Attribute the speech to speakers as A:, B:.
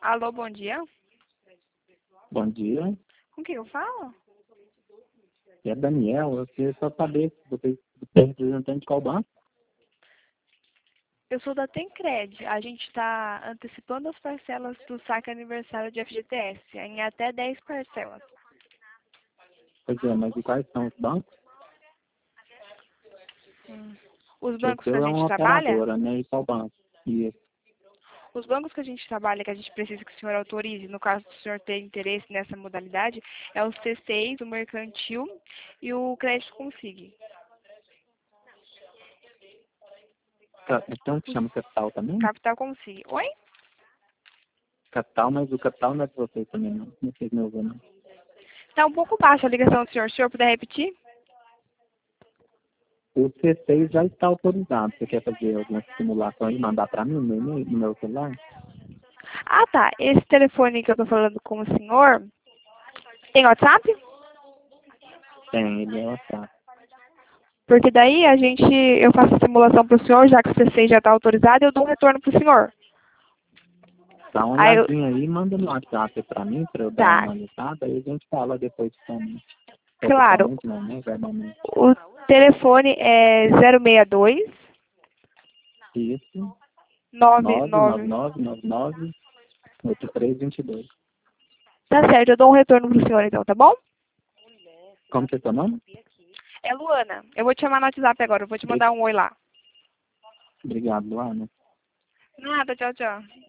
A: Alô, bom dia.
B: Bom dia,
A: Com quem eu falo?
B: é Daniel. Eu queria só saber se você é representante de qual banco.
A: Eu sou da Tencred. A gente está antecipando as parcelas do saque aniversário de FGTS em até 10 parcelas.
B: Pois é, mas e quais são os bancos?
A: Os
B: Que o
A: bancos que a
B: seu é
A: gente
B: uma
A: trabalha,
B: operadora, né? E qual banco? E
A: os bancos que a gente trabalha, que a gente precisa que o senhor autorize, no caso do senhor ter interesse nessa modalidade, é o C6, o Mercantil e o Crédito Consig.
B: então que chama Capital também?
A: Capital Consig. Oi?
B: Capital, mas o Capital não é de vocês também, não. Não sei se me ouviu, não.
A: Está um pouco baixa a ligação do senhor. Se o senhor puder repetir?
B: O C6 já está autorizado. Você quer fazer alguma simulação e mandar para mim no e-mail, no meu celular?
A: Ah, tá. Esse telefone que eu estou falando com o senhor tem WhatsApp?
B: Tem, ele é WhatsApp.
A: Porque daí eu faço a simulação para o senhor, já que o C6 já está autorizado, eu dou um retorno para o senhor.
B: Dá uma
A: Aí eu,
B: olhadinha aí, manda no WhatsApp para mim, para eu dar
A: tá,
B: uma olhada, aí a gente fala depois também.
A: claro.
B: Pessoalmente não, né? Verbalmente.
A: O telefone é 062
B: Isso.
A: 99.
B: 999998322.
A: Tá certo, eu dou um retorno pro senhor então, tá bom?
B: Como que é seu nome?
A: É Luana. Eu vou te chamar no WhatsApp agora, eu vou te
B: Obri-
A: mandar um oi lá.
B: Obrigado, Luana.
A: Nada, tchau, tchau.